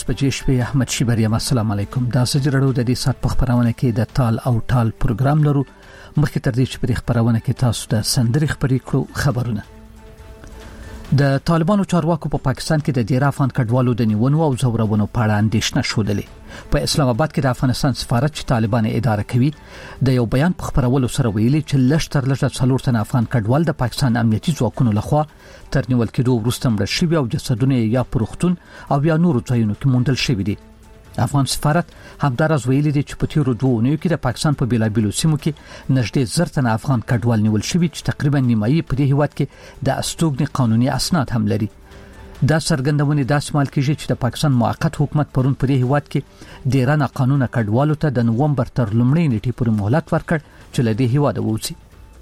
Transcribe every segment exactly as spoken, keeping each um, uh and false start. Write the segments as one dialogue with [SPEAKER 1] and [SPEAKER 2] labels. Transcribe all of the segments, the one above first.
[SPEAKER 1] پنځوس بجې شپې احمد شیبریم السلام علیکم. دا سجرړو د دې سات په خبرونه کې د تال او ټال پروګرام لرو. مخکې تر دې چې په خبرونه کې تاسو د سندري خبرې کړو خبرونه. د طالبانو چارواکو په پا پاکستان کې د ډیر افغان کډوالو د نیونو او زورونو په اړه اندېښنه شولې. په اسلام آباد کې د افغانستان سفارت چې طالبان اداره کوي د یو بیان په خبرولو سره ویلي چې لشتر لږه څلور تن افغان کډوال د پاکستان امنیتي ځواکونو لخوا تر نیول کېدو وروسته مړ شوي او جسدونه یا پروختون او یا نورو ځایونو کې موندل شوي دي. افغان سفارت همدارز ویلي دي چې په تیرو دوه اونیو کې د پاکستان په بیلابیلو سیمو کې نږدې زر تن افغان کډوال نیول شوي چې تقریبا نیمایي په دې هیواد کې د استوګنې قانوني اسناد هم لري. دا څرګندونه د اسمال کېږي چې د پاکستان موقت حکومت پرون په دې هیواد کې ډیر نه قانون کډوالو ته د نوومبر تر لومړۍ نیټې پورې مهلت ورکړ چې له دې هیواد ووځي.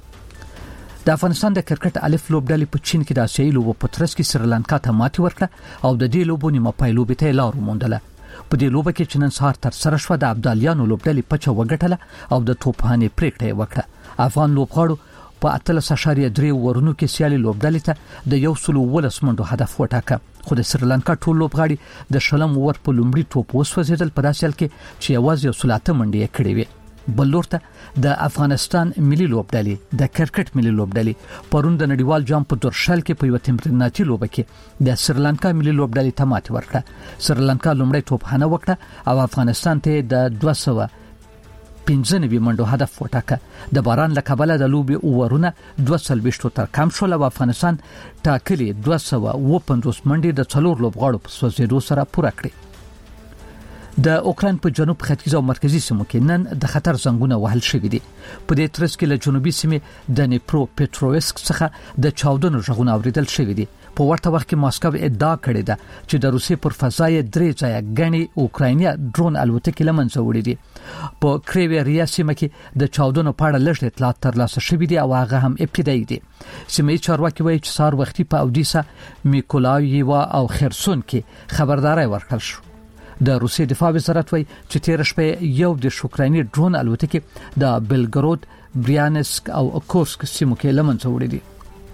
[SPEAKER 1] د افغانستان د کرکټ الف لوبډلې په چین کې د آسیایي لوبو په ترڅ کې سریلانکا ته ماتې ورکړه او د دې لوبو نیمه پایلوبې ته لار وموندله. په دې لوبه کې چې نن سهار تر سره شو د ابدالیانو لوبډلې پچه وګټله او د توپخانې پریکړه وکړه. افغان لوبغاړو په اتلس اشاریه درې ورونو کې سیالي لوبډلې ته د یو سلو ولس منډو هدف وټاکه. خو د سریلانکا ټول لوبغاړي د شلم ور په لومړي توپ وسوځیدل په داسې حال کې چې یوازې یو سلاته منډې کړې وي. بل لورته د افغانستان ملي لوبډلې د کرکټ ملي لوبډلې پرون د نړیوال جام په درشل کې په یو تمریناتي لوبه کې د سریلانکا ملي لوبډلې ته ماتې ورکړه. سریلانکا لومړی توپ هنه وکړه او افغانستان ته د دوه سوه پنځه نوي منډو هدف وټاکه. د باران له کبله د لوبي اورونه دوه سل ویشتو تر کم شول او افغانستان ټاکلي دوه سوه اووه پنځوس منډې د څلور لوبغاړو په سوځېدو سره پوره کړې. د اوکراین په جنوب ختیځ او مرکزي سیمو کې نن د خطر زنګونه وهل شوې دي. په دې ترڅ کې له جنوبي سیمې د نیپرو پټرویسک څخه د چاودنو غږونه اوریدل شوې دي. په ورته وخت کې ماسکو ادعا کړې ده چې د روسي پر فضای درې ځای غني اوکراینیا ډرون الوتکې لمنځه وړي دي. په کریویریا سیمه کې د چاودنو په اړه لږ اطلاعات ترلاسه شوې دي او هغه هم ابتدایي دي. سیمه چارواکي وایي چې سار وختي په اودیسا، میکولاییوا او خرسون کې خبرداري ورکړل شو. د روسي دفاع وزارت وایي چې تیر شپه یو د اوکرایني ډرون الوتکې د بلګرود، بریانسک او کوسک سیمو کې لمنځه وړي دي.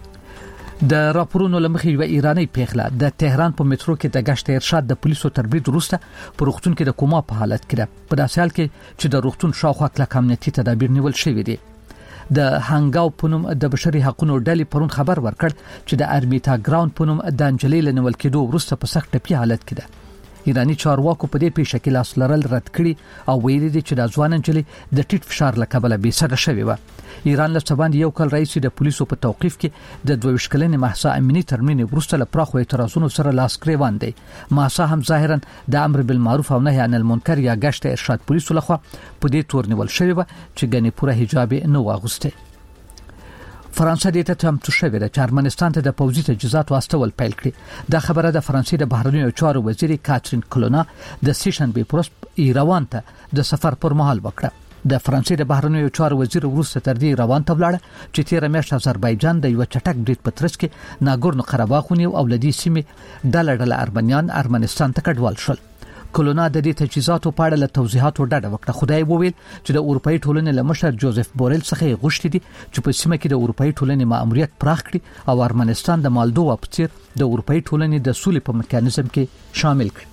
[SPEAKER 1] د راپورونو لمخې یو ایرانی پیغله د تهران په میټرو کې د غشت ارشاد د پولیسو تربیت وروسته په روغتون کې د کوما په حالت کې ده. په داسې حال کې چې د روغتون شاوخوا کلک امنیتي تدابیر نیول شوي دي. د هانګاو په نوم د بشري حقوقو ډلې پرون خبر ورکړ چې د ارمیتا ګراوند په نوم د انجلۍ لنول کېدو وروسته په سخت ټپي حالت کې ده. ایرانی چارواکو په دې پیښه کې لاس لرل رد کړي او ویلي دي چې د ځوان انجلۍ د ټیټ فشار له کبله بې سده شوې و. ایران له سباند یو کال رئیس د پولیسو په توقیف کې د دوه ویشت کلنې مهسا امینی ترمیم وروسته له پراخو اعتراضونو سره لاس گریوان دی. مهسا هم ظاهرا د امر بالمعروف او نهي عن المنکر یا غشت ارشاد پولیسو لخوا په دې تور نیول شوې و چې ګنې پوره حجاب نه واغوسته. فرانسه د ته هم تشوي د ارمنستان ته د پوځي تجهیزات واستول پیل کړي. دا خبره د فرانسې د بهرنیو چارو وزیر کاترین کلونا د سیشن به پروس ایروان ته د سفر پر مهال وکړه. د فرانسې د بهرنیو چارو وزیر وروسته تر دې روان ته ولاړ چې تیر میاشت آذربایجان د یو چټک بریټ په ترڅ کې ناګورنو قرهباغ ونیو او لدی سیمې ډله ډله ارمنیان ارمنستان ته کډوال شول. کلونا د دې تجهیزاتو په اړه له توضیحاتو ډډه وکړه. خدای وویل چې د اروپאי ټولنې له مشر جوزف بورل څخه غوښتي دي چې په سیمه کې د اروپאי ټولنې ماموریت پراخ کړي او ارمنستان د مالدووا په څیر د اروپאי ټولنې د سولې په میکانیزم کې شامل کړي.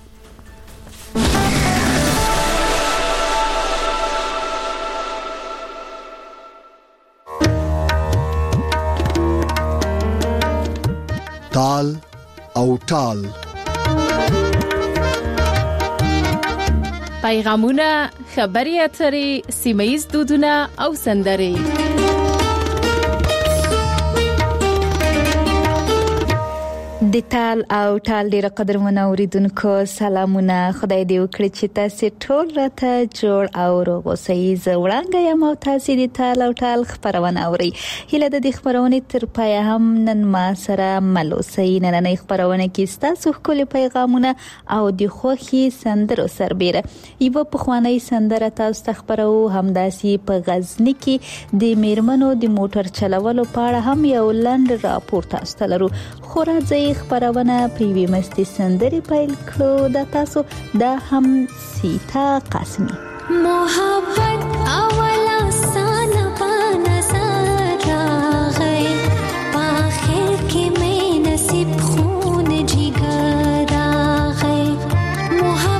[SPEAKER 2] تال او ټال
[SPEAKER 3] پیغامونه، خبري اترې، سیمه‌ییز دودونه او سندرې.
[SPEAKER 4] د تال او ټال ډیره قدرمنه اوریدونکو سلامونه. خدای دې وکړي چې تاسو ټول راته جوړ او روغ اوسئ. زه وړاندې یم او تاسو د تال او ټال خبرونه اورئ. هیله د دې خبرونه تر پای هم نن ما سره مل اوسئ. نننۍ خبرونه کې تاسو خپل پیغامونه او د خوخي سندرو سربېره یو په خوانی سندره تاسو ته خبرو. همداسي په غزنی کې د میرمنو د موټر چلولو په اړه هم یو لنډ راپور تاسو ته لرو. خو راځي خبرونه په وی مستي سندري پیل کړو. د تاسو د هم سیتا قاسمی
[SPEAKER 5] محبت اولا سان په نظر راغی په اخر کې مې نصیب خون جګر راغی.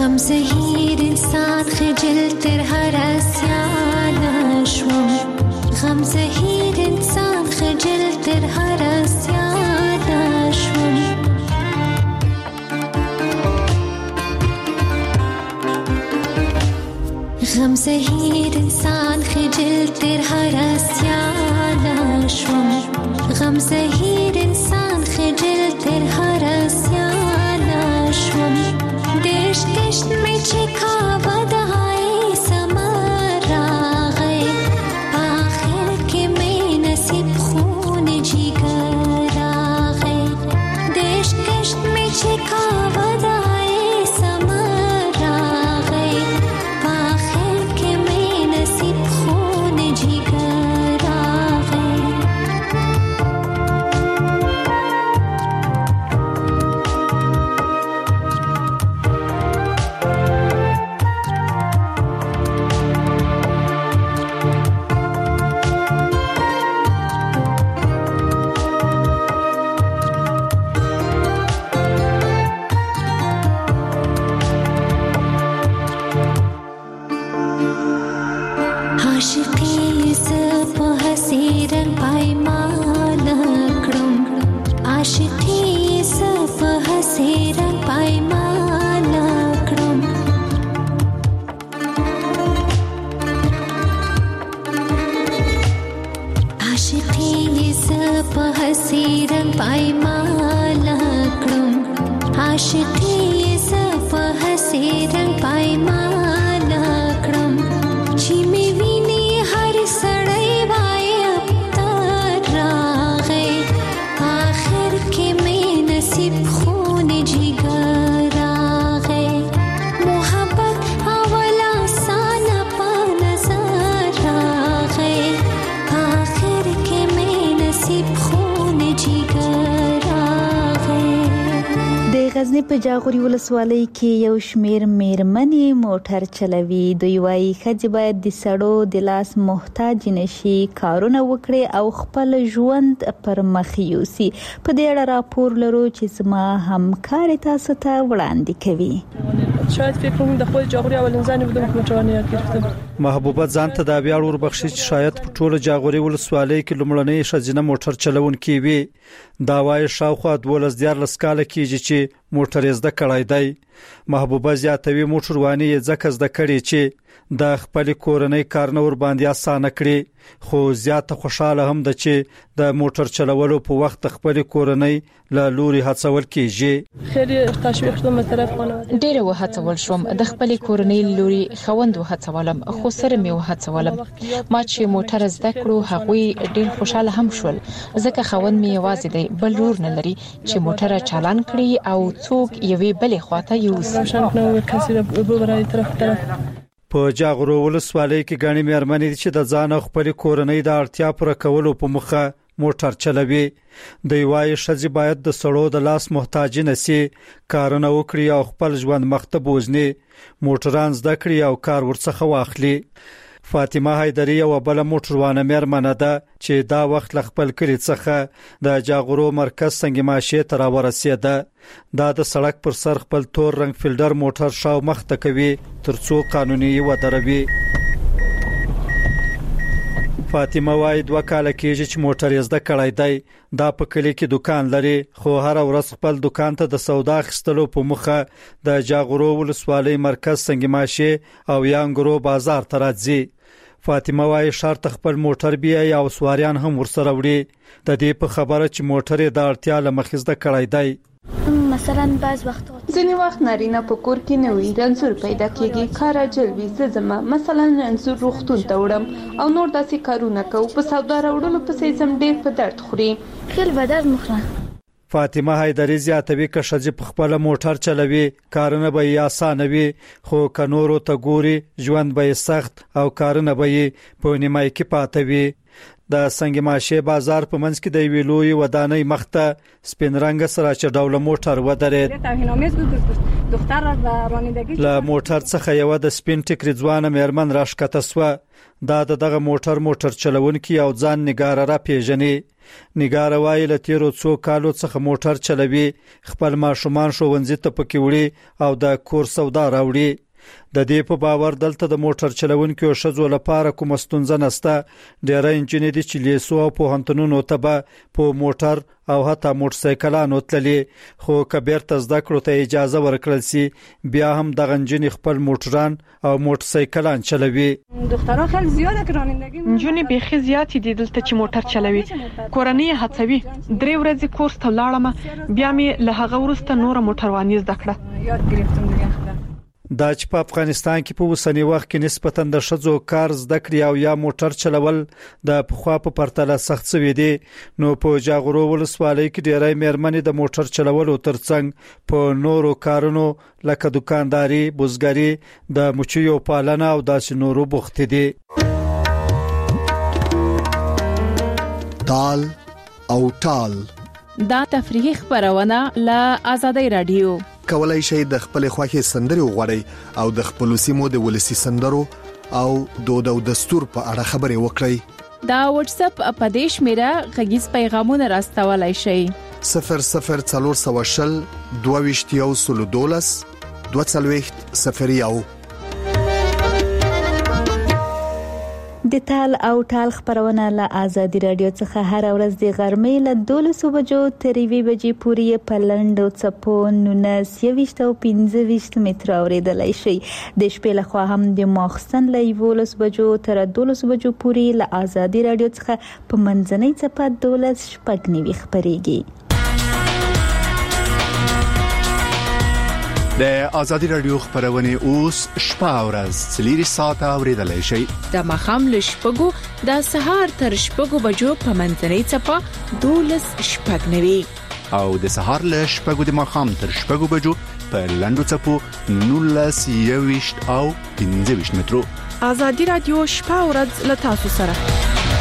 [SPEAKER 5] غم زهیر انسان خجل تر هر اسیانه شوم غم زهیر انسان خجل تر هر اسیانه شوم غم زهیر انسان خجل تر هر اسیانه شوم غم زهیر انسان خجل تر هر اسیانه شوم دیش کشت می چکا ودای سمر راغی آخر که می نصیب خون جیگر راغی دیش کشت می چکا ودای سمر راغی آخر که می نصیب خون جیگر راغی عاشقی ز په حسیرن پایمان کړم عاشقی ز په حسیرن پایمان کړم عاشقی ز په حسیرن پایمان کړم عاشقی ز په حسیرن پایمان کړم چې می ویني هر سړی وای ابتر راغی آخر کې می نصیب خون جگر راغی محبت اولا سان په نظر راغی آخر کې می نصیب خون جگر راغی
[SPEAKER 4] د غزنی په جاغوري ولسوالۍ کې یو شمیر میرمنې موټر چلوي دوی وايي ښځې باید د سړو د لاس محتاج نشي کارونه وکړي او خپل ژوند پر مخ یوسي په دې اړه راپور لرو چې زما همکار تاسو ته وړاندې کوي
[SPEAKER 6] شاید فکر کوم د خپل جاغوري اولین ځان بودم موټرانه یاد گرفتم
[SPEAKER 1] محبوبه ځان ته دا بیا ور بخشي چې شاید په ټوله جاغوري ولسوالۍ کې لومړنۍ ښځینه موټر چلونکې وي دا وايي شاوخوا دولس دیارلس کاله کېږي چې موټر زده کړای دی محبوبه زیاتوي موټرواني یې ځکه زده کړي چې د خپل کورنۍ کارونه ور باندې اسانه کړي خو زیاته خوشاله هم ده چې د موټر چلولو په وخت خپل کورنۍ له لوري هڅول کیږي
[SPEAKER 6] خیلی تشویق شوم به طرف خانواده
[SPEAKER 7] ډېر وهڅول شوم د خپل کورنۍ لوري خوند وهڅولم خو سره مې وهڅولم ما چې موټر زده کړو هغوی ډېر خوشاله هم شول ځکه خوند مې یوازې دی بل رور نه لري چې موټر چالان کړي او څوک یوې بلې خواته یوسي
[SPEAKER 6] روشن نو کسی به برای طرف طرف
[SPEAKER 1] په جاغورو ولسوالۍ کې غاڼې مېرمنې چې د ځان خپل کورنۍ د اړتیا پوره کولو په مخه موټر چلوي د یوای شذ باید د سړو د لاس محتاج نسی کارونه وکړي او خپل ژوند مخته بوزني موټران زده کړي او کار ورڅخه واخلي فاطمه حیدری یو بل موټروانه مېرمنه ده چې دا وخت خپل کلی څخه د جاغورو مرکز څنګه ماشه تر ورسېده دا د سړک پر سر خپل تور رنگ فیلډر موټر شاو مخته کوي ترڅو قانوني ودروي فاطمه وايي دوه کاله کېږي چې موټر زده کړای دی دا په کلی کې دکان لري خو هر ورځ خپل دکان ته د سودا خستلو په مخه د جاغورو ولسوالۍ مرکز څنګه ماشه او یانګرو بازار ته راځي فاطمه وايي شرط خپل موټر بیا یا سواریان هم ورسره وړي د دې په خبره چې موټر د اړتیا لمخزده کړای دی
[SPEAKER 8] مثلا بعض وختات
[SPEAKER 9] ځینې وخت نارینه په کور کې نه وي رنځور پیدا کیږي کار جلوي زما مثلا رنځور روغتون ته وړم او نور داسې کارونه کوم په سودا راوړلو پسې زم ډېر په درد خوري
[SPEAKER 8] خیل به درد مخره
[SPEAKER 1] فاطمه حیدری زیاتوي که شجې په خپل موټر چلوي کارونه به یې اسانه وي خو کنورو ته ګوري ژوند به سخت او کارونه به یې په نیمای کې پاتې وي د څنګه ماشه بازار په منځ کې د ویلوي ودانۍ مخته سپین رنګ سره چې ډول موټر ودرېد
[SPEAKER 10] دختر را به رانندگی
[SPEAKER 11] له موټر څخه یو د سپین ټیکری ځوانه مېرمن راښکته سوه. دا د دغه موټر موټر چلونکي او ځان نګاره را پیژنې. نګاره وایي له تیرو څو کالو څخه موټر چلوي، خپل ماشومان ښوونځي ته پکې وړي او د کور سودا راوړي. د دې په باور دلته د موټر چلونکو ښځو لپاره کوم ستونزه نشته. ډېر انجنیر دي چې لیسو او پوهنتونونو ته به په موټر او حتی موټر سایکلانو تللي، خو کبیر ته زده کړو ته اجازه ورکړل سي بیا هم د انجنیر خپل موټران او موټر سایکلان چلوي.
[SPEAKER 10] دخترها خیلی زیاده که رانندگی
[SPEAKER 6] نجونې بيخي زیاتې دي دلته چې موټر چلوي. کورنۍ هڅوي. درې ورځې کورس ته لاړم، بیا مې له هغه وروسته نور موټرواني زده کړه.
[SPEAKER 10] یاد گرفتم دیگه.
[SPEAKER 11] دا چې په افغانستان کې په اوسنی وخت کې نسبتاً د ښځو کار زده کړې او یا موټر چلول د پخوا په پرتله سخت شوی دی، نو په جاغورو ولسوالۍ کې ډېری مېرمنې د موټر چلولو ترڅنګ په نورو کارونو لکه دکانداري، بزګري، د مچیو پالنه او داسې نورو بوختې دي.
[SPEAKER 2] تال او ټال
[SPEAKER 3] دا تفریحي خبرونه له آزادۍ رادیو.
[SPEAKER 2] کولای شئ د خپل خوښي سندري وغوړئ او د خپل سیمو د ولسی سندرو او دود او دستور په اړه خبري وکړئ.
[SPEAKER 3] دا واتس اپ اپدیش میرا غږیز پیغامونه راستولای شئ.
[SPEAKER 2] صفر صفر څلور سوه شل دوه ویشت یو سل دولس دوه څلوېښت صفر یو.
[SPEAKER 4] د تال او ټال خبرونه له آزادي رادیو څخه هر ورځ د غرمې له دولسو بجو تر یوې بجې پورې په لنډو څپو نولس یویشت او پنځه ویشت متره اورېدلای شي. د شپې لخوا هم د ماخستن له یولس بجو تر دولسو بجو پورې له آزادي رادیو څخه په منځنۍ څپه دولس شپږ نوي خبريږي.
[SPEAKER 12] د آزادي رادیو خبرونه اوس شپه ورځ څلور ساعته اوریدلای شي.
[SPEAKER 3] د مخام له شپږو د سهار تر شپږو بجو په منځنۍ څپه دولس شپږ نوي
[SPEAKER 12] او د سهار له شپږو د مخام تر شپږو بجو په لنډو څپو نولس یویشت او پنځه ویشت مترو.
[SPEAKER 6] آزادي رادیو شپه ورځ له تاسو سره.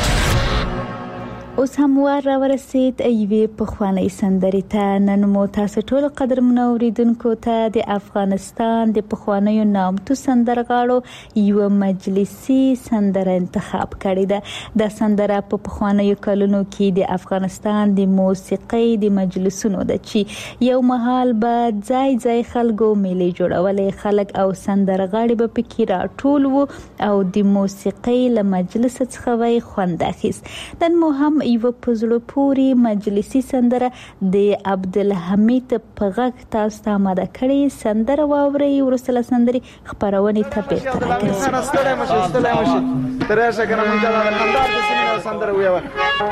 [SPEAKER 4] اوس هم وار را ورسید ایوی پخوانی سندرې ته. نن مو تاسو ټول قدرمنو اوریدونکو ته د افغانستان د پخوانیو نامتو سندرغاړو یو مجلسي سندره انتخاب کړې ده. د سندره په پخوانیو کلونو کې د افغانستان د موسیقۍ د مجلسونو ده چې یو مهال به ځای ځای خلکو میلې جوړولې، خلک او سندرغاړي به پکې راټول وو او د موسیقۍ له مجلس څخه وای خوند اخیست. نن مو هم یو پزړو پوری مجلسي سندره د عبدالحمید په غږ تاسو ته آماده کړي. سندره واوري ورسله سندري خبرونه ته بیرته راځي.
[SPEAKER 13] ستړی مشه ستړی مشه ترشه کنه مونږ دا انداز د سینې سندره ویو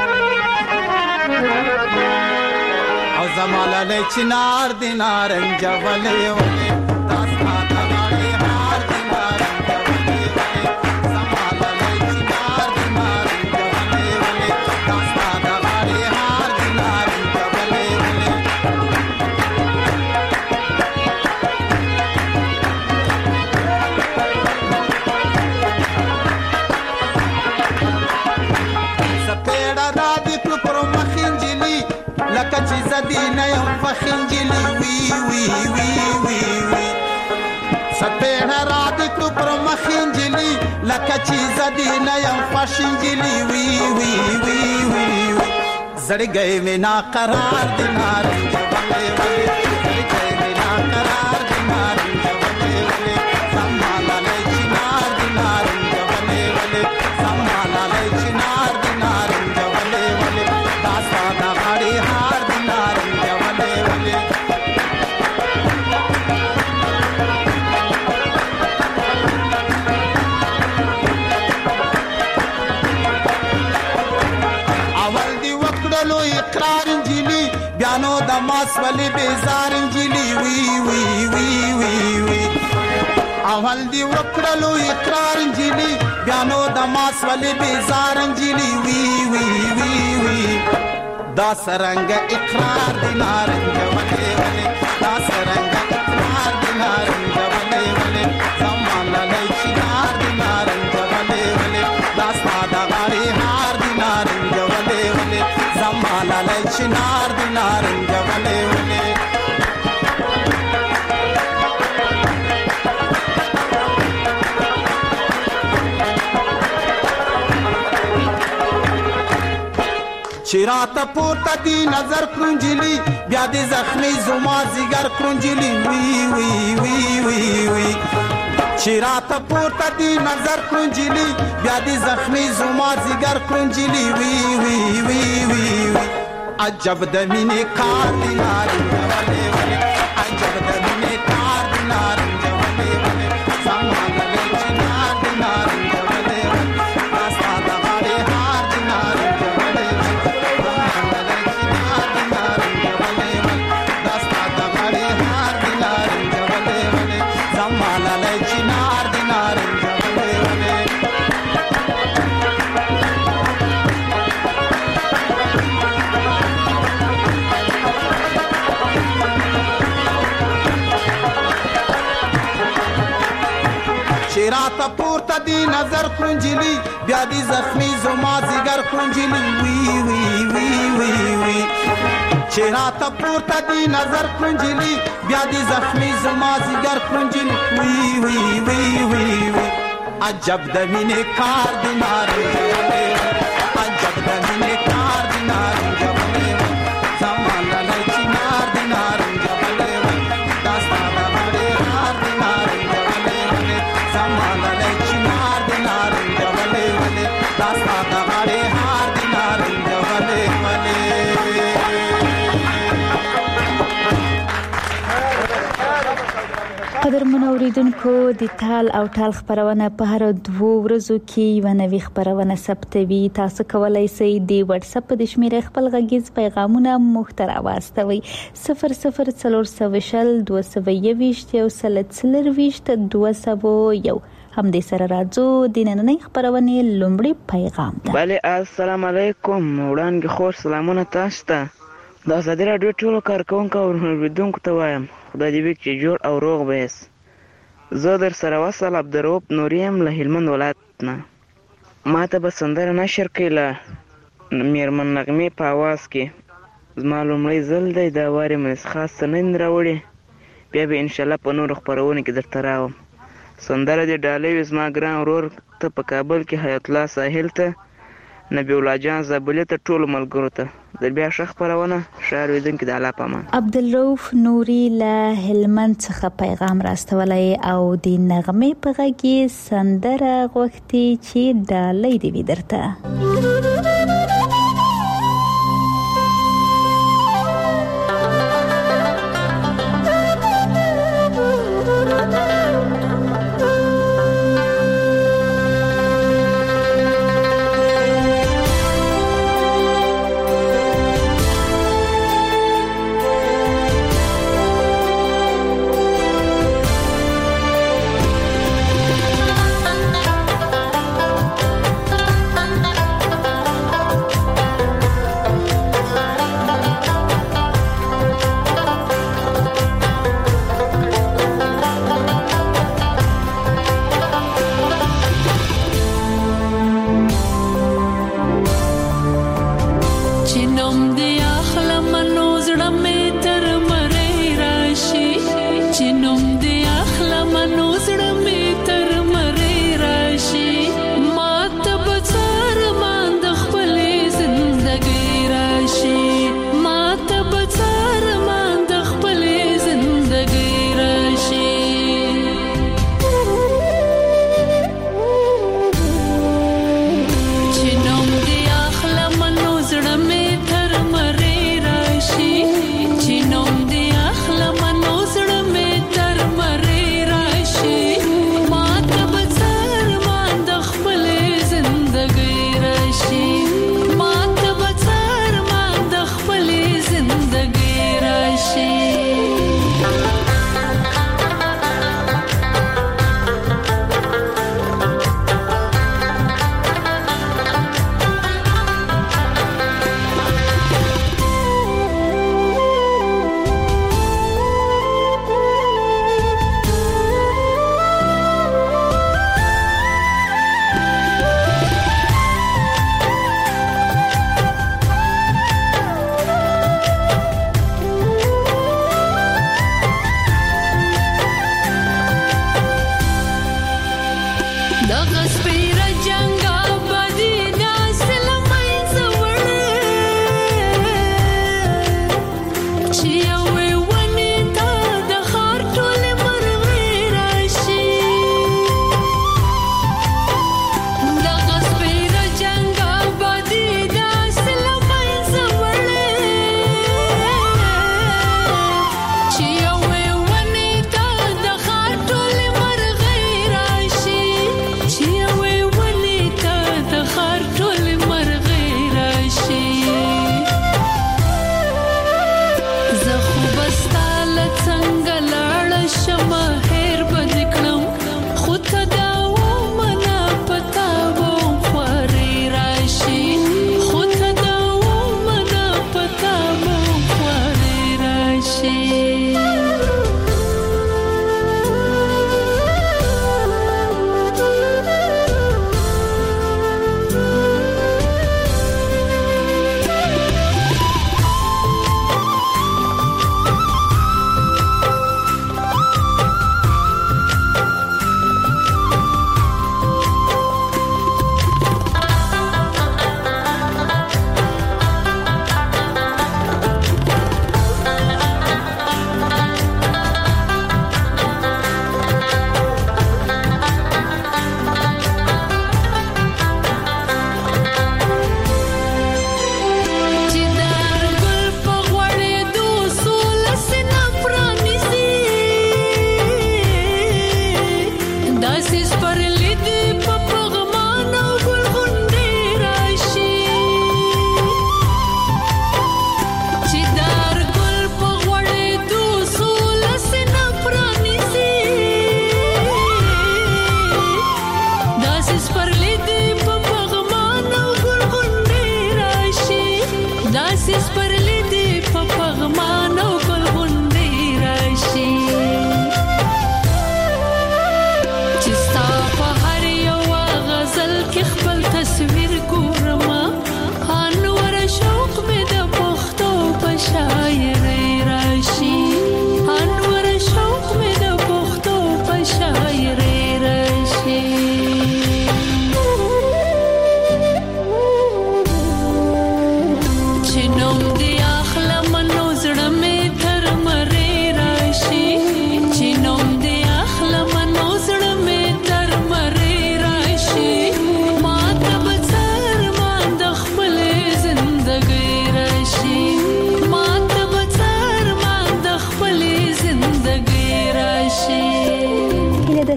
[SPEAKER 13] او زماله چنار دینارنج ولې ولې دینه یم فخنجلی وی وی وی وی وی سپېړه را د کړو پر مخنجلی لکه چې زدینه یم فخنجلی وی وی وی وی زړګی مې نا قرار دی نارنج ولې ولې زړګی مې نا قرار دی نارنج ولې ولې سماله چنار دی نارنج ولې ولې سماله چنار دی نارنج ولې ولې دا ساده غاړي هار بیانو د ماس ولی بیزار انجلی وی وی وی وی وی اول دی وکړلو اقرار انجلی بیانو د ماس ولی بیزار انجلی وی وی وی وی دا سرنګ اقرار دی نارنج ولې ولې دا سرنګ اقرار دی نارنج ولې ولې زمانه لای چنار دی نارنج ولې ولې دا ساده غاړي هار دی نارنج ولې ولې زمانه لای چنار دی نارنج ولې ولې چې راته پورته دی نظر کړنجلی بیا دې زخمی زما زیګر کړنجلی وی وی وی وی وی چې راته پورته دی نظر کړنجلی بیا دې زخمی زما زیګر کړنجلی وی وی وی وی وی عجب د مینې کار دی نارنج ولې ولې عجب د مینې کار دی نارنج ولې ولې سامان له چنار دی نارنج ولې ولې راستا د غاړې هار دی نارنج ولې ولې سامان له چنار دی نارنج ولې ولې راستا د غاړې هار دی نارنج ولې ولې سامان له چنار دی نارنج ولې ولې راته پورته دی نظر کړنجلی بیا دی زخمی زما زیګر کړنجلی وی وی وی وی وی چې راته پورته دی نظر کړنجلی بیا دی زخمی زما زیګر کړنجلی وی وی وی وی وی عجب د مینې کار دی نارنج ولې عجب د مینې کار دی نارنج ولې زمان له چنار دی نارنج ولې داستا د غاړې هار دی نارنج ولې زمان له چنار دی نارنج ولې ولې داستا د غاړې هار دی نارنج ولې ولې
[SPEAKER 4] قدرمن اوریدونکو د تال او ټال خبرونه په هر دوه ورځو کې یو نوې خبرونه ثبتوي. تاسو کولای شئ د واتس اپ د شمیرې خپل غږیز پیغامونه مختر واستوي صفر صفر څلور سوه دوه سوه یوویشت یو سل څلور ویشت دوه سوه یو. هم دې سره راځو د نننۍ خبرونه لومړی پیغام ده.
[SPEAKER 14] بله السلام علیکم وړاندې خور سلامونه تاسو ته. د ازادي راډیو ټولو کارکونکو او اوریدونکو ته وایم خدای دې وکړي چې جوړ او روغ به یاست. زه در سره وصل عبدالرؤف نوري یم له هلمند ولایت نه. ما ته به سندره نشر کړي له میرمن نغمې په اواز کې. زما لومړی ځل دی دا وار یې مې خاص څه نه راوړې بیا به انشاءالله په نورو خپرونو کې درته راوم. سندره دې ډالۍ وي زما ګران ورور ته په کابل کې حیات الله ساحل ته نبی الله جان زابلي ته ټولو ملګرو ته د بیا ښه خپرونه ښه اورېدونکي د الله په امان.
[SPEAKER 4] عبدالرؤف نوري له هلمند څخه پیغام راستولی او د نغمې په غږ کې سندره غوښتي چې ډالۍ دې وي درته.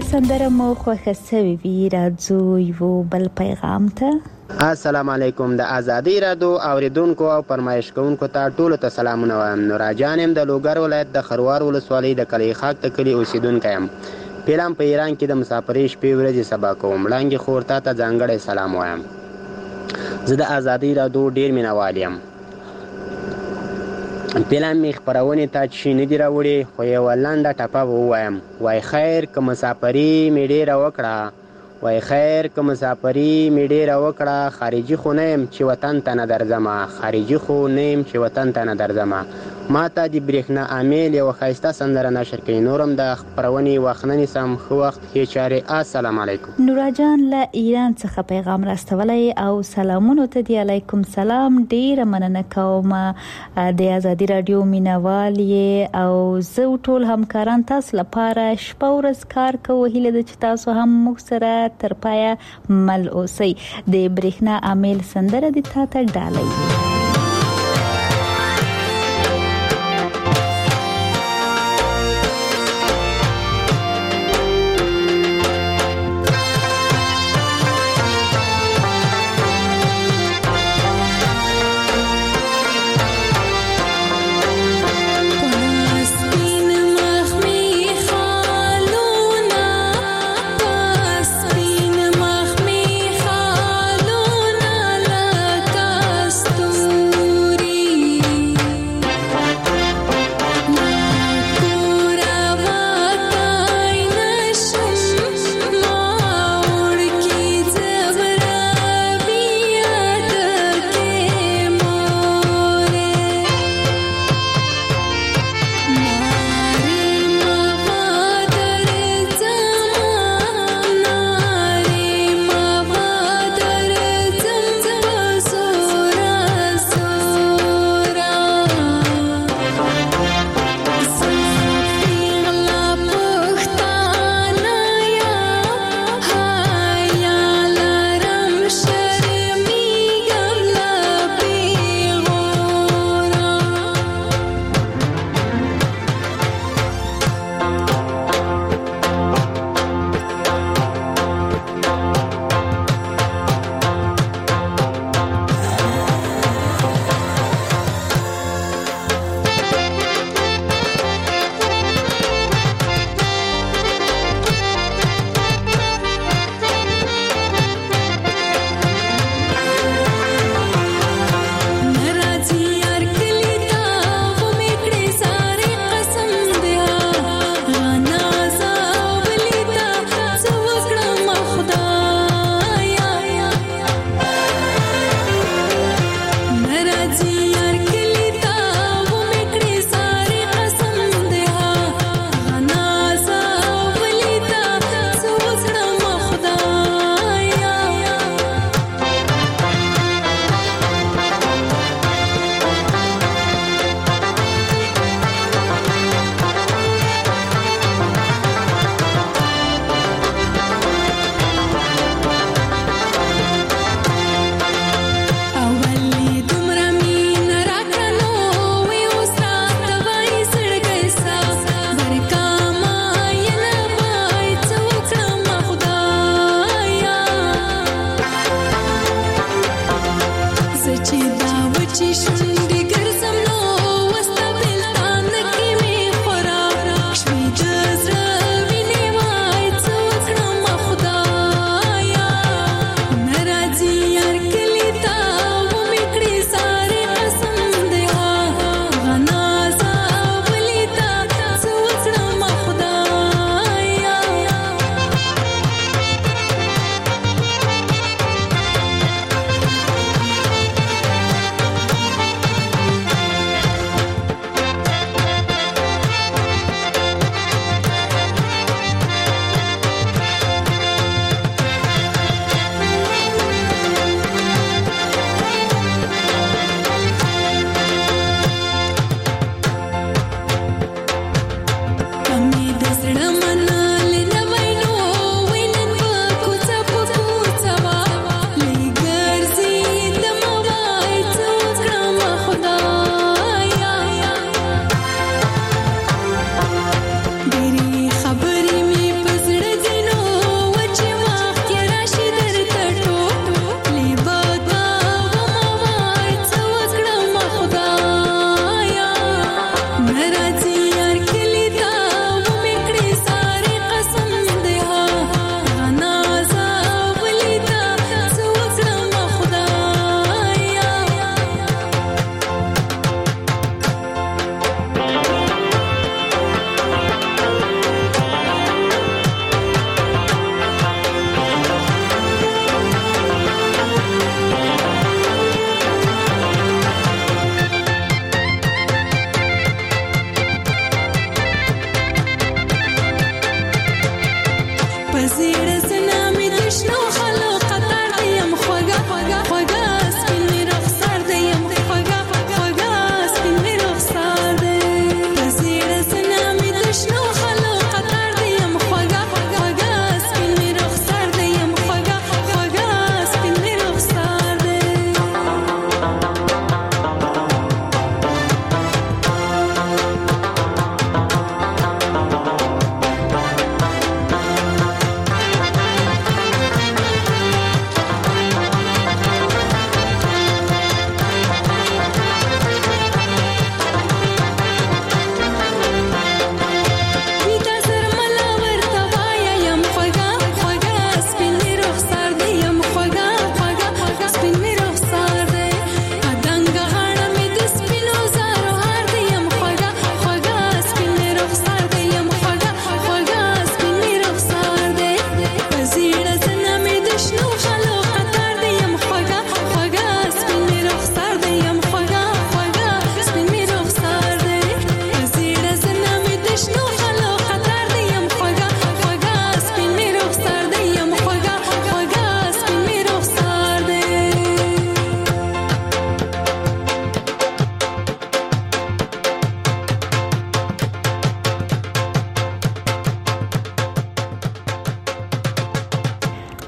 [SPEAKER 4] سندره مو خوښه سوي وي راځو یو بل پیغام ته
[SPEAKER 15] السلام علیکم. د ازادي رادیو اوریدونکو او فرمایش کوونکو ته ټولو ته سلامونه وایم. نوراجان يم د لوګر ولایت د خروار ولسوالۍ د کلی خاک ته کلی اوسیدونکی یم. پیلم په ایران کې د مسافرۍ شپې ورځې سبا کوم. وړاندې خورتا ته ځانګړی سلام وایم. زه د ازادي رادیو ډیر مینوال یم. پیلم می خبرونه ته چې نه دی راوړي خو یو لنډه ټپه ووایم. وای خیر که مسافرۍ می ډیره وکړه وای خیر که مسافرۍ می ډیره وکړه خارجي خو نه یم چې وطن ته نه درځم خارجي خو نه یم چې وطن ته نه درځم. ما ته د برېښنا امیل یو ښایسته سندره نشر کوي. نورم د خبرونې وخت نه نیسم. ښه وخت ښې چارې. السلام علیکم.
[SPEAKER 4] نوراجان له ایران څخه پیغام راستولی او سلامونو ته دی. علیکم سلام. ډیره مننه کوم د ازادي رادیو مینوال او زه ټول همکاران تاسو لپاره شپه ورځ کار کوو. هیله ده چې تاسو هم موږ سره تر پایه مل اوسئ. د برېښنا امیل سندره د تا ته ډالۍ.
[SPEAKER 5] Thank you.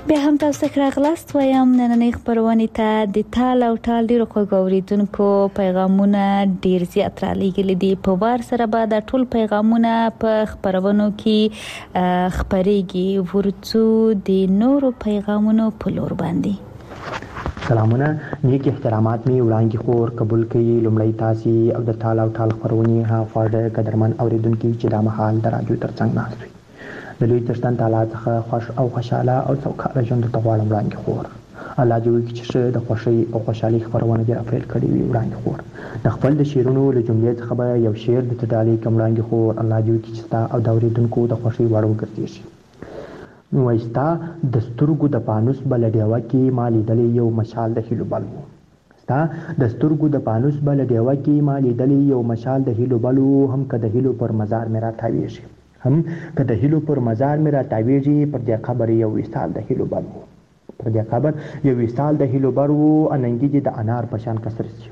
[SPEAKER 4] بیا هم تاسو ته راغلاست وایم نننۍ خبرونه ته د تال او ټال ډیرو خوګوریدونکو پیغامونه ډیر زیات را لېږلي دي په وار سره به د ټول پیغامونه په خبرونو کې خبرېږي ورڅو د نورو پیغامونو په لور باندې
[SPEAKER 16] سلامونه نیک احترامات می وړاندې خور قبول کړي لومړی تاسو او د تال او ټال خبرونه ها خواړه قدرمن اوریدونکو چې د محل دراجو ترڅنګ ناست د لوی ترستان تعالی څخه خوش او خوشاله او سوکاله ژوند ته غواړم وړاندې خور الله دې وکړي چې د خوشي او خوشحالي خبرونه دې راپیل کړي وي وړاندې خور د خپل د شیرونو له جملې څخه به یو شعر د تدالي کوم وړاندې خور الله دې وکړي چې تا او د اوریدونکو د خوشي وړ وګرځي شي نو ایستا د سترګو د پانوس بل ډیوا کې مالي دلې یو مشال د هیلو بلو ستا د سترګو د پانوس بل ډیوا کې مالي دلې یو مشال د هیلو بلو هم کده هیلو پر مزار میرا تاوي شي هم که د هیلو پر مزار میرا تاویږي پر دې خبر یو وستال د هیلو بر پر دې خبر یو وستال د هیلو بر وو اننګي د انار پشان کسر شي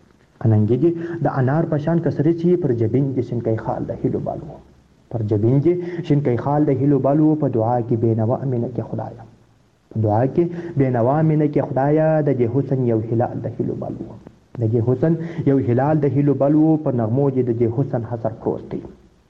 [SPEAKER 16] اننګي د انار پشان کسر شي پر جبین د شنکای خال د هیلو بر وو پر جبین د شنکای خال د هیلو بر وو په دعا کې بینوا امینه کې خدایا په دعا کې بینوا امینه کې خدایا د حسن یو هلال د هیلو بر وو د حسن یو هلال د هیلو بر وو پر نغمو د حسن حسر پروت دی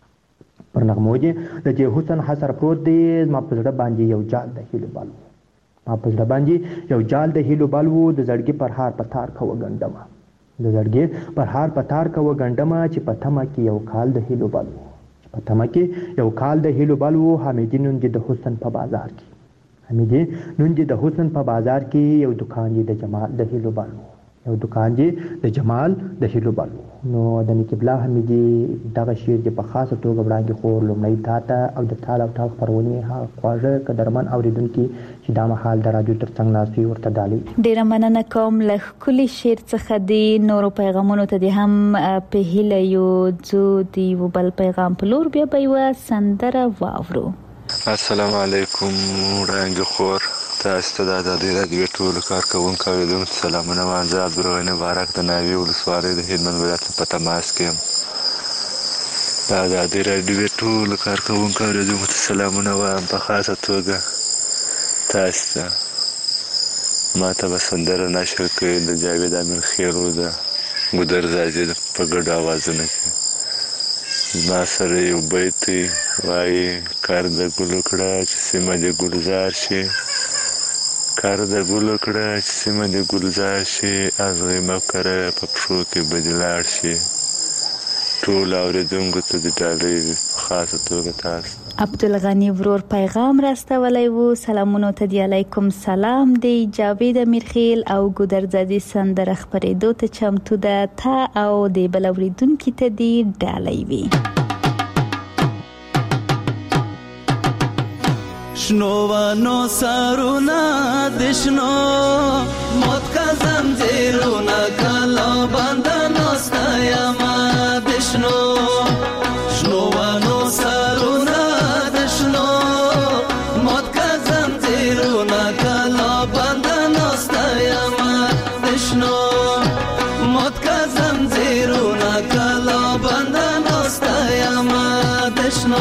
[SPEAKER 16] پر نغموجه د جه حسن حسر پروت دی ما په زړه باندې یو جال د هیلو بالو ما په زړه باندې یو جال د هیلو بالو د زړګي پر هار پتار کو غندما د زړګي پر هار پتار کو غندما چې پتما کې یو کال د هیلو بالو چې پتما کې یو کال د هیلو بالو حمیدینون د حسن په بازار کې حمیدې نون د حسن په بازار کې یو دکان د جمال د هیلو بالو یو دکان دی د جمال د هیلو بالو نو د نکبلا حمیدی دغه شعر د په خاصه توګه وړاندې خور لومړی تاته او د تال او ټال خبرونه ها خواږه قدرمن اوریدونکو چې دا مهال د راډیو ترڅنګ ناسي ورته دالي
[SPEAKER 4] ډیر مننه کوم له کلی شعر څخه دی نورو پیغامونو ته د هم په هله یو ځو دی وبل پیغام په لور بیا به و سندره واورو
[SPEAKER 17] السلام علیکم وړاندې خور تاسو ته د دې راډیو ټول کارکونکو اوریدونکو سلامونه وایم زه عبدالرحمن مبارک د ناوی ولسوالۍ د هلمند ولایت په تماس کې دا د دې راډیو ټول کارکونکو اوریدونکو سلامونه وایم په خاصه توګه تاسو ته ما ته به سندره نشر کړي د جاوید امین خیرو د ګودر زاجد په ګډ اوازونه کې ما سره یو بیت وایي کار د ګلو کړه چې سیمه د ګلزار شي کار د ګلو کړه چې سیمه د ګلزار شي ازغې مکره په پښو کې بدلاړ شي ټول اوریدونکو ته د ډالۍ په خاصه توګه تاسو
[SPEAKER 4] عبدالغنی ورور پیغام راستولی وو سلامونو ته دی علیکم سلام دی جاوید امیرخیل او ګودرزادي سندره خبرېدو ته چمتو ده تا او د بل اوریدونکو ته دی ډالۍ وي
[SPEAKER 18] شنو ونو سرونا دشنو موت کا زنجیرونا کلا بندن استایما دشنو شنو ونو سرونا دشنو موت کا زنجیرونا کلا بندن استایما دشنو موت کا زنجیرونا کلا بندن استایما دشنو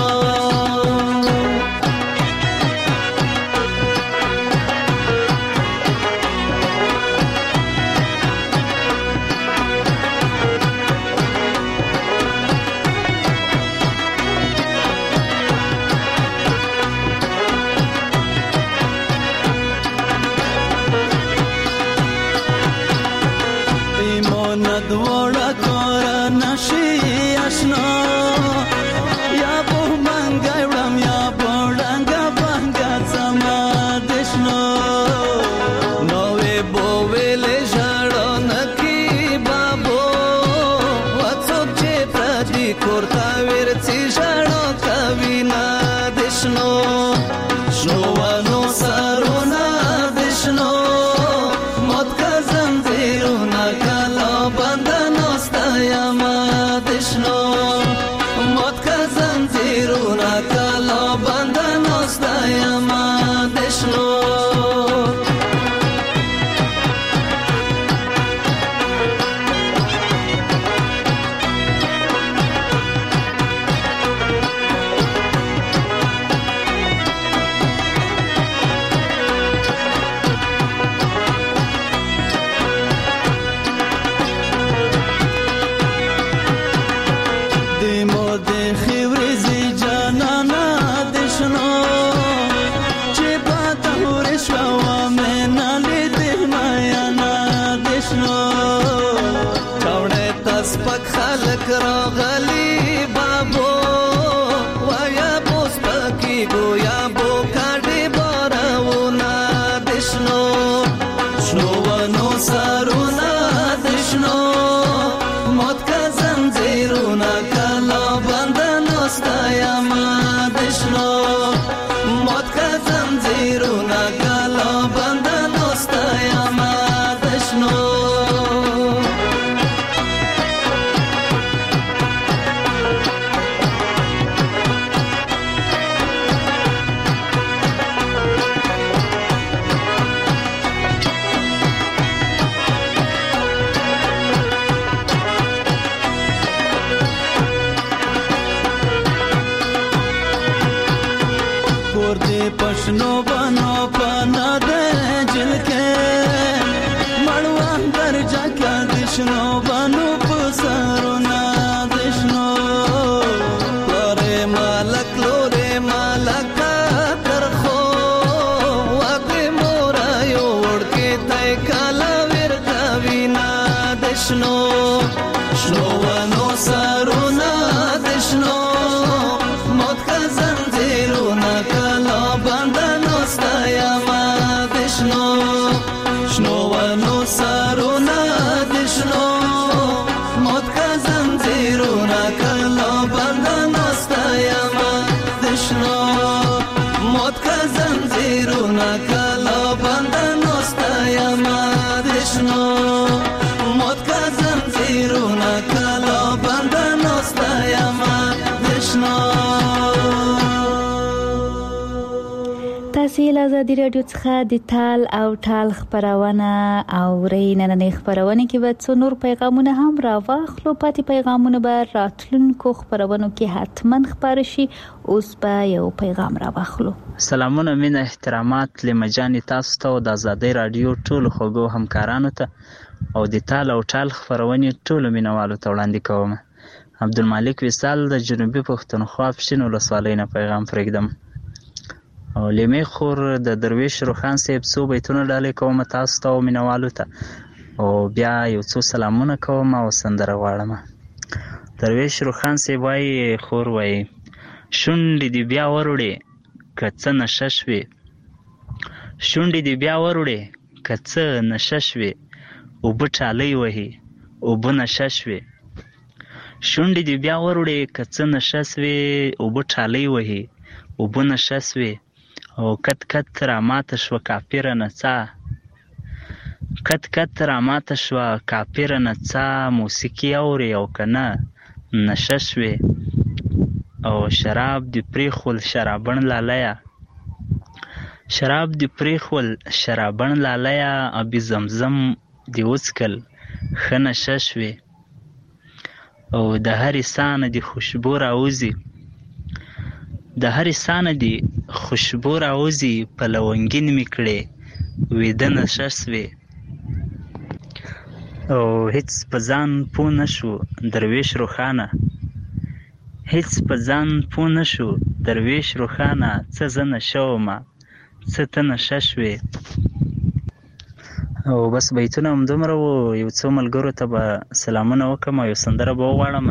[SPEAKER 18] کور دې پښنو بنو پنا دې جل کې مړوا درجا کا دشنو بنو پسرونا دشنو لورې مالک لورې مالک ترخو واګې مورا یو ورکې تای کالا ورتا وینا دشنو شنو ونو سرونا دشنو موت کا زنجیرونا کلا بندنو ستایا ما دشنو شنو ونو سرونا دشنو موت کا زنجیرونا کلا بندنو ستایا ما دشنو موت کا زنجیرونا کلا بندنو ستایا ما دشنو موت کا زنجیرونا کلا بندنو ستایا ما دشنو.
[SPEAKER 4] تاسو له آزادي رادیو څخه د تال او ټال خبرونه اورئ. نننۍ خبرونه کې به څو نور پیغامونه هم راواخلو. پاتې پیغامونه به راتلونکو خبرونو کې حتما خبر شي. اوس به یو پیغام راواخلو.
[SPEAKER 19] سلامونه مینه احترامات لمجاني تاسو ته او د آزادي رادیو ټولو خوږو همکارانو ته او د تال او ټال خبرونه ټولو مینوالو ته وړاندې کوم. عبدالمالک وصال د جنوبي پښتونخوا پښین ولسوالۍ نه پیغام پرېږدم. او لیمې خور د درویش روخان صاحب څو بیتونه ډالې کوم تاسو ته او مینوالو ته او بیا یو څو سلامونه کوم او سندره غواړم. درویش روخان صاحب وایي خور وایي شونډې دې بیا وروړې که څه نشه شوې شونډې دې بیا وروړې که څه نشه شوې اوبه ټالۍ وهي اوبه نشه شوې شونډې دې بیا وروړې که څه نشه شوې اوبه ټالۍ وهي اوبه نشه شوې او کت کت را ماته شوه کافره نڅا کت کت را ماته شوه کافره نڅا موسیقي اورې او که نه نشه شوې او شراب دې پرېښول شرابن لالیه شراب دې پرېښول شرابن لالیه ابي زمزم دې وڅکل ښه نشه شوې او د هرې سانه دې خوشبو راوځي د هرې سانه دې خوشبو راوځي په لونګین مې کړې ویده نشه شوې او هیڅ په ځان پوه نه شو درویش روښانه هیڅ په ځان پوه نه شو درویش روښانه څه زه نشه ومه څه ته نشه شوې. او بس بیتونه همدومره وو. یو څو ملګرو ته به سلامونه وکړم او یو سندره به وغواړم.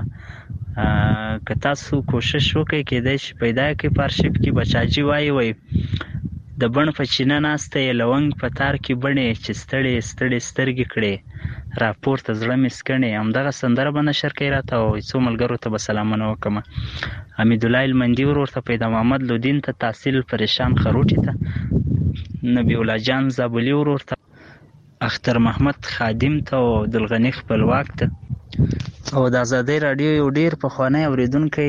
[SPEAKER 19] که تاسو کوشش وکړئ کېدای شي پیدا کړئ په ارشیف کې. بچاجي وایي وایي د بڼ په چینه ناسته یې لونګ په تار کې بڼې چې ستړې ستړې سترګې کړې راپورته زړه مې سکڼې. همدغه سندره به نشر کوي راته او څو ملګرو ته به سلامونه وکړم. حمیدالله المندي ورور ته، پیدا محمد لودین ته، تحصیل پریشان خروټي ته، نبی الله جان زابلي ورور ته، اختر محمد خادم ته او عبدالغني خپلواک ته او د آزادۍ راډیو یو ډیر پخوانی اوریدونکی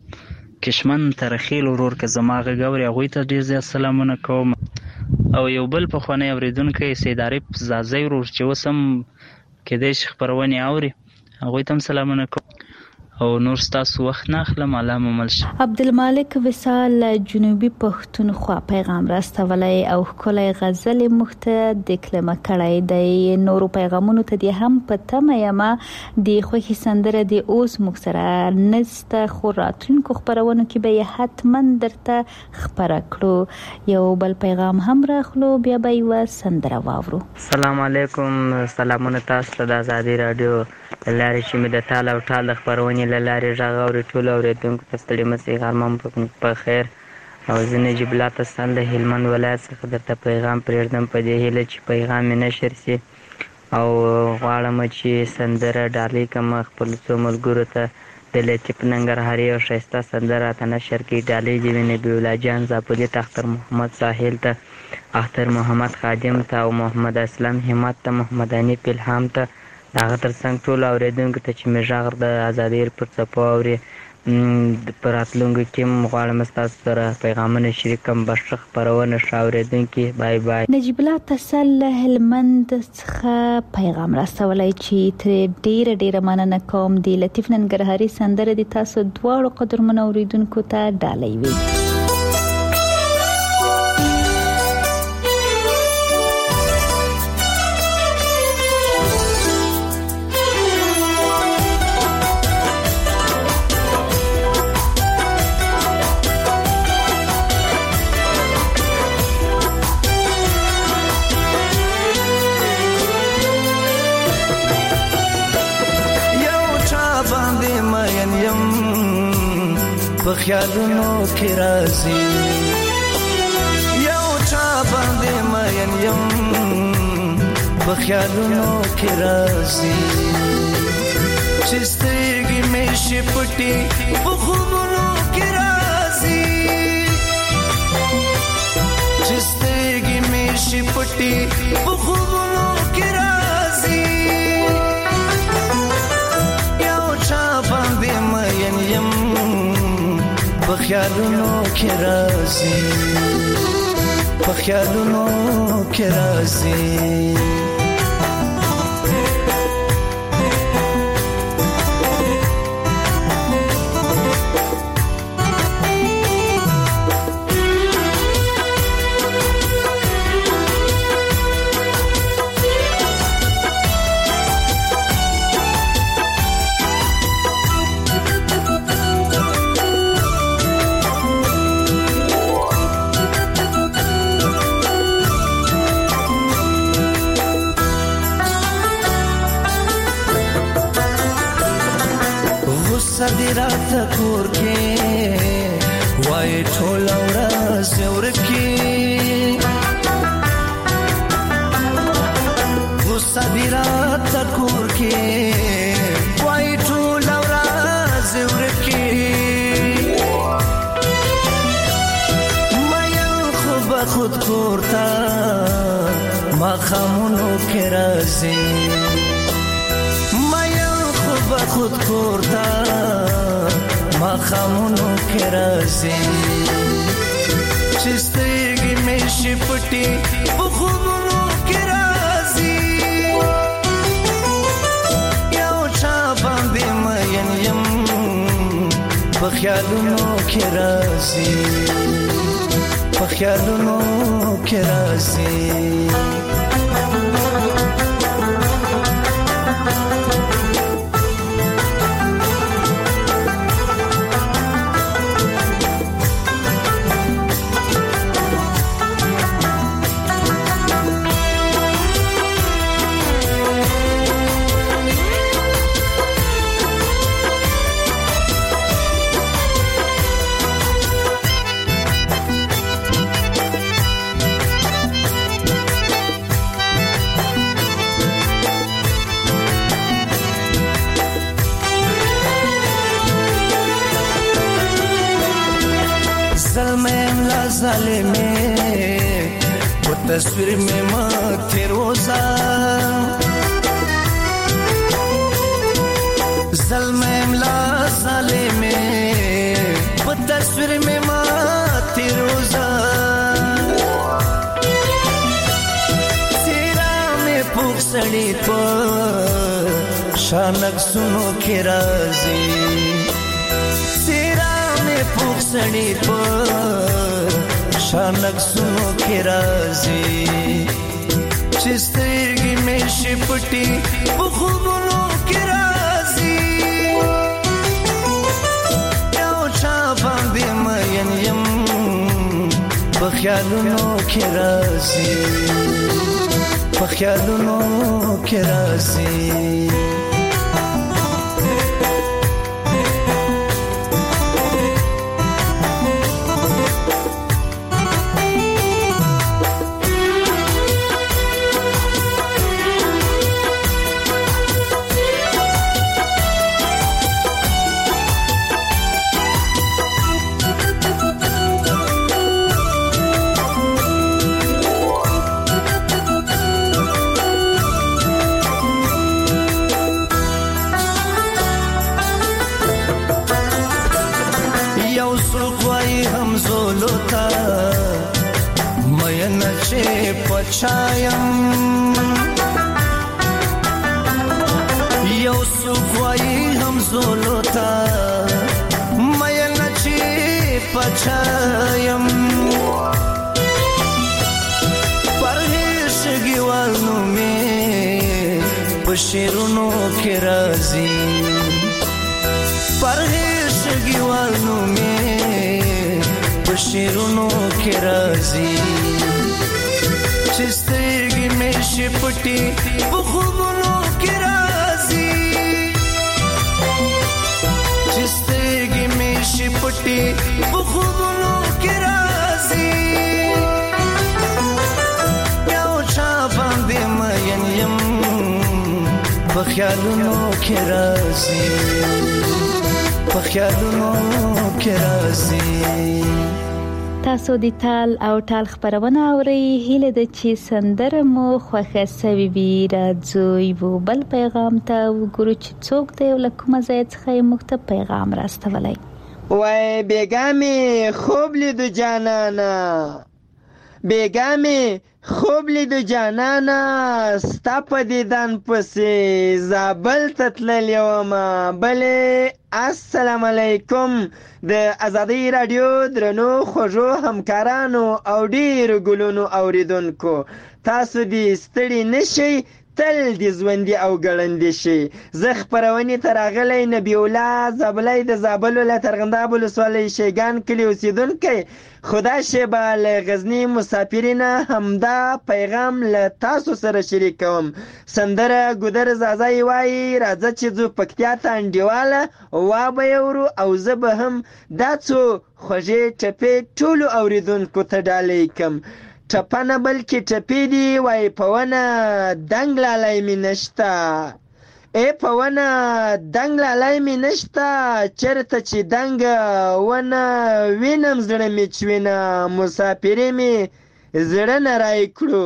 [SPEAKER 19] کشمن ترخیل ورور که زما غږ اوري هغوی ته ډیر زیات سلامونه کوم. او یو بل پخوانی اوریدونکی سید عارف زازی ورور چې اوس هم کېدای شي خپرونې اوري هغوی ته هم سلامونه کوم. او نور ستاسو وخت نه اخلم. الله مو مل شه.
[SPEAKER 4] عبدالمالک وصال جنوبي پښتونخوا پیغام راستولی او ښکلی غزل مخته دکلمه کړی دی. نورو پیغامونو ته دې هم په تمه یم. د خوښي سندره د اوس موږ سره نسته خو راتلونکو خپرونو کې به یې حتما درته خپره کړو. یو بل پیغام هم راخلو بیا به یوه سندره واورو.
[SPEAKER 20] السلام علیکم. سلامونه تاسو ته د آزادۍ راډیو لارې چې مې د تال او ټال د خپرونې له لارې غږ اوري. ټولو اورېدونکو ته ستړي مه غرمه په خیر. او زه نجیب الله تسل د هلمند ولایت څخه درته پیغام پرېږدم په دې هیله چې پیغام مې نشر سي او غواړم چې سندره ډالۍ کړم خپلو څو ملګرو ته. د لطیف ننګرهاري او ښایسته سندره راته نشر کړي. ډالۍ دې وي نبي الله جان زابلي ته، اختر محمد ساحل ته، اختر محمد خادم ته او محمد اسلم همت ته، محمد حنیف الهام ته. د هغه تر څنګ ټولو اورېدونکو ته چې مې غږ د ازادۍ پر څپو اوري په راتلونکو کې هم غواړم ستاسو سره پیغامونه شریک کړم. به ښه خپرونه ښه اورېدونکي. بای بای.
[SPEAKER 4] نجیب الله تسل له هلمند څخه پیغام راستولی چې ترې ډېره ډېره مننه کوم. د لطیف ننګرهاري سندره د تاسو دواړو قدرمنو اورېدونکو ته ډالۍ وي.
[SPEAKER 18] په خیالونو کې راځي یو چا باندې مین یم په خیالونو کې راځي چې سترګې مې شي پټې په خوبونو کې راځي چې سترګې مې شي پټې په خوبونو کې راځي یو چا باندې مین یم په خیالونو کې راځي په خیالونو کې راځي صدرات کور کې وای ټول ورځ ورکی و صدرات کور کې وای ټول ورځ ورکی مې خو خود کوړتا ما خامونو کې راځي خود کوړتا ما خامونو کې راځي چې سترګې مې شي پټې په خوبونو کې راځي یو چا باندې مین یم په خیالونو کې راځي په خیالونو کې راځي ظالمه वो तस्वीर में माथे रोजा ज़ल्मे इमला ज़ालिमे वो तस्वीर में माथे रोजा तेरा में पुख सड़ी पर शानक सुनो के राजी तेरा में पुख सड़ी पर शानक सुनो के राजी چې سترګې مې شي پټې په خوبونو کې راځي یو چا باندې مین یم په خیالونو کې راځي په خیالونو کې راځي پچایم یو سوخوایی هم زولوتا مین چی پچایم پرهیشگی والنو می پشیرونو کی رازی پرهیشگی والنو می پشیرونو کی رازی چې سترګې مې شي پټې په خوبونو کې راځي چې سترګې مې مشي پټي په خوبونو کې راځي یو چا باندې مین یم په خیالونو کې راځي په خیالونو کې راځي.
[SPEAKER 4] تاسو د تال او ټال خبرونه اورئ. هیله ده چې سندره مو خوښه سوي وي. راځو یو بل پیغام ته وګورو چې څوک دی او له کومه ځای څخه یې موږ ته پیغام راستولی.
[SPEAKER 21] وای بیګامې خوب لیدو جانانه بیګامې خوب لیدو جانانه ستا په دیدن پسې زابل ته تللی ومه. بلې السلام علیکم د ازادۍ راډیو درنو خوږو همکارانو او ډیرو ګلونو اوریدونکو، تاسو دې ستړي نشئ، تل دې ژوندي او ګړندي شي. زه خپرونې ته راغلی نبی الله زابلی د زابل ولایت ارغنداب ولسوالۍ شیګان کلي اوسېدونکی. خدا شیبه له غزني مسافرینه همدا پیغام له تاسو سره شریکوم. سندره ګودر زازای وایي راځه چې ځو پکتیا ته انډیواله وا به یې ورو او زه به هم دا څو خوږې ټپې ټولو اوریدونکو ته ډالۍ کړم. ټپه نه بلکې ټپې دي وایي په ونه دنګ لالی مې نشته ای په ونه دنګ لالی مې نشته چېرته چې دنګه ونه وینم زړه مې چوینه مسافري مې زړه نری کړو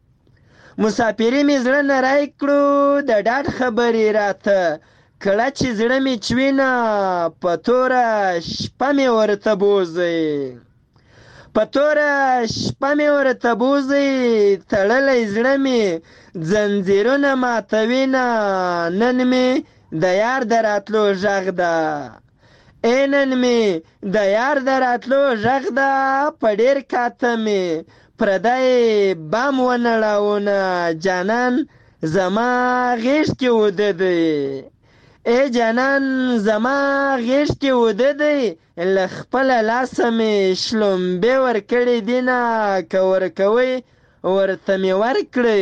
[SPEAKER 21] مسافري مې زړه نری کړو د ډاډ خبرې راته کله چې زړه مې چوینه په توره شپه مې ورته بوځئ په توره شپه مې ورته بوځئ تړلی زړه مې ځنځیرونه ماتوینه نن مې د یار د راتلو غږ ده ای نن مې د یار د راتلو غږ ده په ډېر کاته مې پردی بام ونړاونه جانان زما غېږ کې وده دی ای جانان زما غېږ کې وده دی له خپله لاسه مې شلومبې ورکړې دینه که ورکوئ ورته مې ورکړئ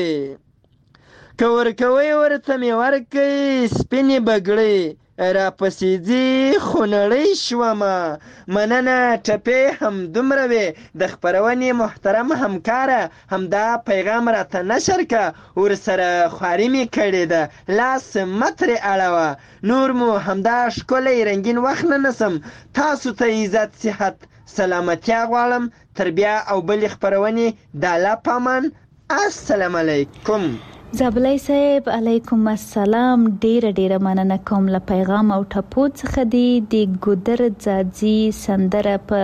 [SPEAKER 21] که ورکوئ ورته مې ورکئ سپینې بګړۍ راپسې ځي خو نړۍ شومه. مننه ټپې همدومره وې. د خپرونې محترم همکاره همدا پیغام راته نشر که ورسره خواري مې کړې ده لاس مه ترې اړوه. نور مو همدا ښکلی رنګین وخت نه نسم. تاسو ته عزت صحت سلامتیا غواړم. تر بیا او بلې خپرونې د الله په امان. السلام علیکم.
[SPEAKER 4] زابلی صاحب علیکم السلام. ډیره ډیره مننه کوم له پیغام او ټپو څخه دی. د ګودر ځاځي سندره په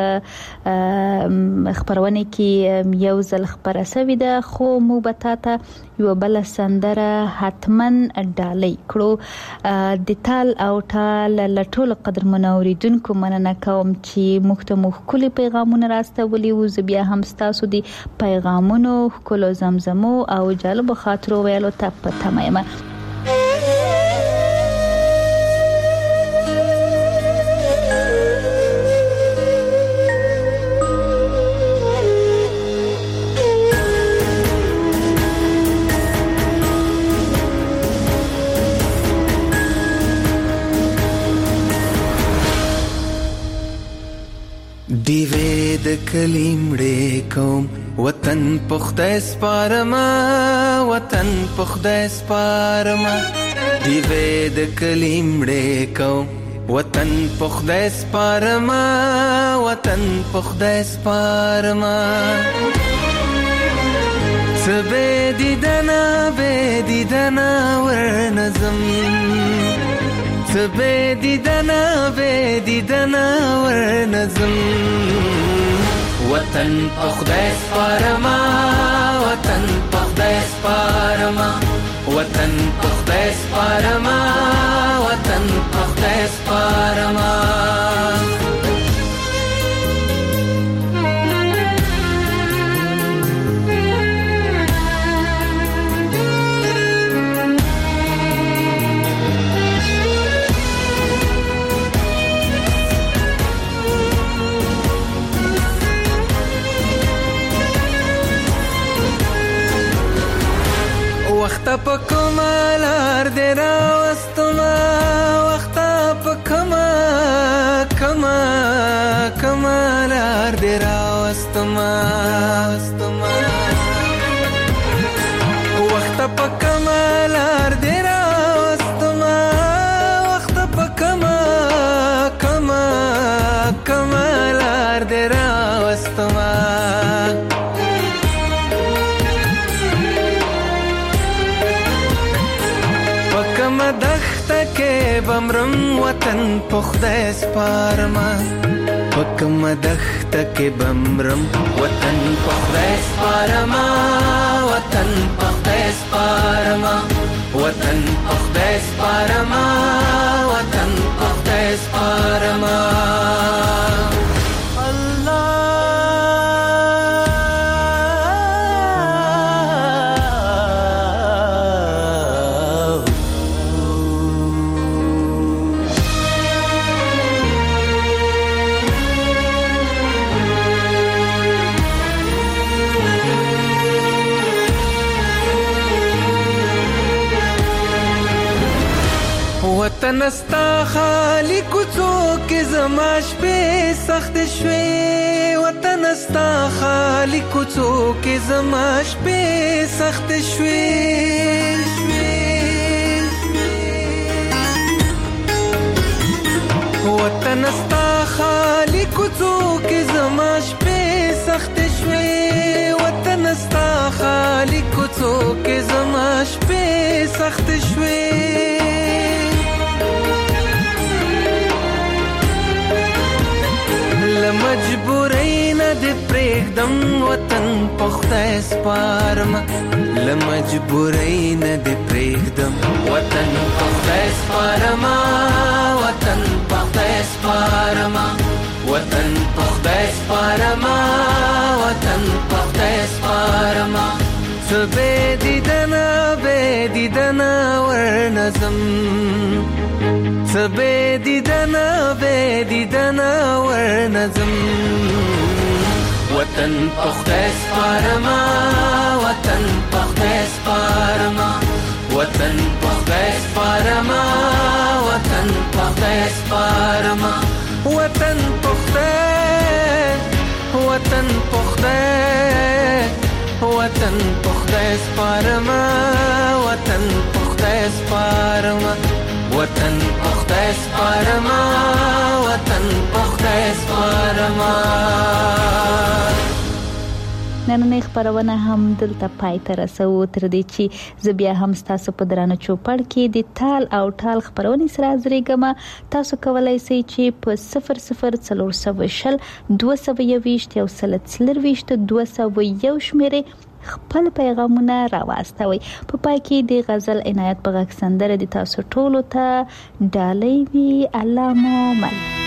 [SPEAKER 4] خبرونه کې یو ځل خبره سوي ده خو مو به تاته یو بل سندره حتمن ډالۍ کړو. د تال او ټال له ټولو قدرمنو اوریدونکو مننه کوم چې موږ ته مو ښکلي پیغامونه راستولي وو. زه بیا هم ستاسو د پیغامونو ښکلو زمزمو او جالبو خاطرو ویلو ته په تمه یم.
[SPEAKER 18] دیوې د کلیمړې کوم وطن په خدای سپارما وطن په خدای سپارما دیوې د کلیمړې کوم وطن په خدای سپارما وطن په خدای سپارما سبه دیدنا به دیدنا ورنظم سبه دیدنا به دیدنا ورنظم وطن په خدای سپارما وطن په خدای سپارما وطن په خدای سپارما وطن په خدای سپارما وخت په کمالار دیرا واستما وخت په کما کما دې راوستما وخت په کمالار دې راوستما وخت په کما کما کمالار دې راوستما بمرم وطن پخدای سپارما پکم دخت کې بمرم وطن پخدای سپارما وطن پخدای سپارما وطن پخدای سپارما وطن پخدای سپارما وطن استا خالی کوڅو کې زما شپې سخت شوې وطن استا خالی کوڅو کې زما شپې سخت شوې وطن استا خالی کوڅو کې زما شپې سخت شوې وطن استا خالی کوڅو کې زما شپې سخت شوې لمجبورین دې پرېږدم وطن په خدای سپارم لمجبورین دې پرېږدم وطن په خدای سپارم وطن په خدای سپارم وطن په خدای سپارم وطن په خدای سپارم څه بې دیدنه بې دیدنه ورنځم څه بې دیدنه بې دیدنه ورنځم وطن په خدای سپارم وطن په خدای سپارم وطن په خدای سپارم وطن په خدای سپارم وطن په خدای وطن په خدای وطن په خدای سپارم وطن په خدای سپارم وطن په خدای سپارم وطن په خدای سپارم
[SPEAKER 4] نننۍ خبرونه هم دلته پای ته رسو تر دې چې زه بیا هم تاسو په درانه چوپړ کې د تال او ټال خبرونه سره حاضرېږم تاسو کولای شئ چې په صفر صفر څلور سوه شل دوه سوه یوویشت یو سل څلرویشت دوه سوه یو شمېرې خپل پیغامونه راواستوي په پای کې د غزل عنایت په غږ سندره د تاسو ټولو ته ډالۍ وي الله مو مل